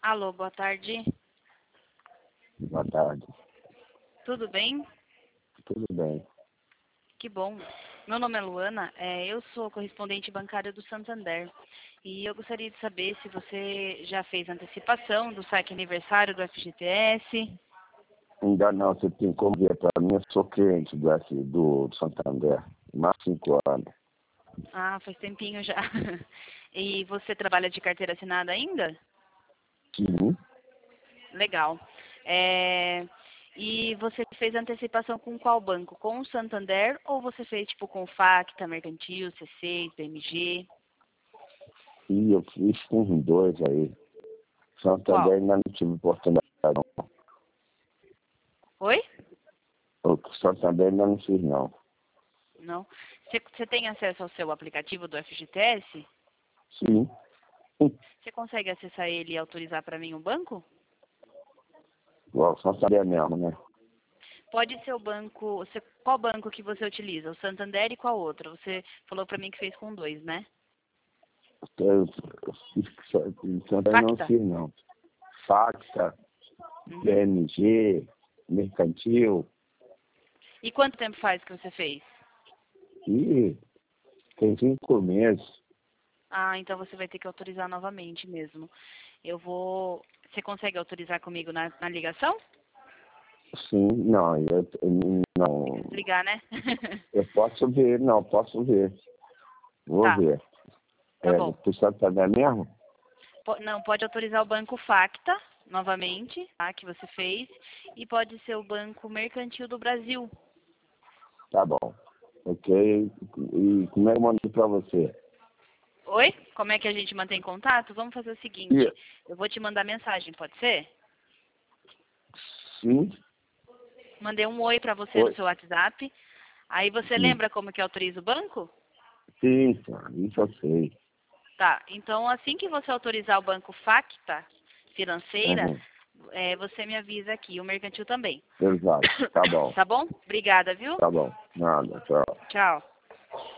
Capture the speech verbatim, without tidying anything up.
Alô, boa tarde. Boa tarde. Tudo bem? Tudo bem. Que bom. Meu nome é Luana, é, eu sou correspondente bancária do Santander. E eu gostaria de saber se você já fez antecipação do saque aniversário do F G T S. Ainda não, você tem como ver para mim, eu sou cliente do, F- do, do Santander, mais cinco anos. Ah, faz tempinho já. E você trabalha de carteira assinada ainda? Sim, Legal. É, E você fez antecipação com qual banco? Com o Santander ou você fez tipo com o Facta, Mercantil, C seis, B M G? e eu fiz com os dois aí. Santander Qual? ainda não tive oportunidade, não. Oi? O Santander ainda não fiz, não. Não. Você, você tem acesso ao seu aplicativo do F G T S? Sim, Você consegue acessar ele e autorizar para mim o banco? o Santander mesmo, né? Pode ser o banco. Você, qual banco que você utiliza? O Santander e qual outro? Você falou para mim que fez com dois, né? Eu, eu fiz com Santander não Facta. fiz, não. Facta, Uhum. B M G, Mercantil, E quanto tempo faz que você fez? e tem cinco meses. Ah, então você vai ter que autorizar novamente mesmo. Eu vou. Você consegue autorizar comigo na, na ligação? Sim, não, eu, eu não. Desligar, né? Eu posso ver, não, posso ver. Vou Tá, ver. tá É, bom. tu Santander mesmo? Po- Não, pode autorizar o banco Facta, novamente, tá, que você fez, e pode ser o Banco Mercantil do Brasil. Tá bom. Ok. E como é que eu mando pra você? Oi? Como é que a gente mantém contato? Vamos fazer o E, seguinte, eu vou te mandar mensagem, pode ser? sim, Mandei um oi pra você no oi, seu WhatsApp. Aí você sim. lembra como que autoriza o banco? Sim, cara, isso eu sei. Tá, então assim que você autorizar o banco Facta Financeira, Uhum. é, você me avisa aqui, o mercantil também. Exato. Tá bom. Tá bom? Obrigada, viu? Tá bom. Nada, tchau. Tchau.